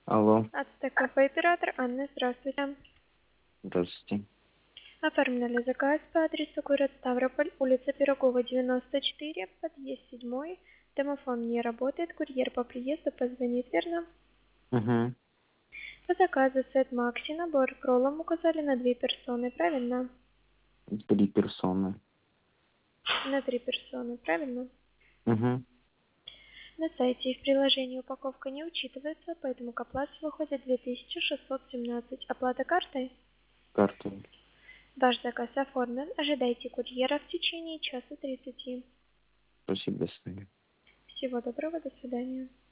Алло, АЦТКП оператор Анна, здравствуйте. здравствуйте. Оформляли заказ по адресу город Ставрополь, улица Пирогова, 94, подъезд 7. Домофон не работает, курьер по приезду позвонит, верно? Угу. По заказу сет Макси набор к роллам указали на 2 персоны, правильно? 3 персоны. На 3 персоны, правильно? Угу. На сайте и в приложении упаковка не учитывается, поэтому к оплате выходит 2617. Оплата картой? Карта. Ваш заказ оформлен. Ожидайте курьера в течение часа 30. Спасибо, до свидания. Всего доброго, до свидания.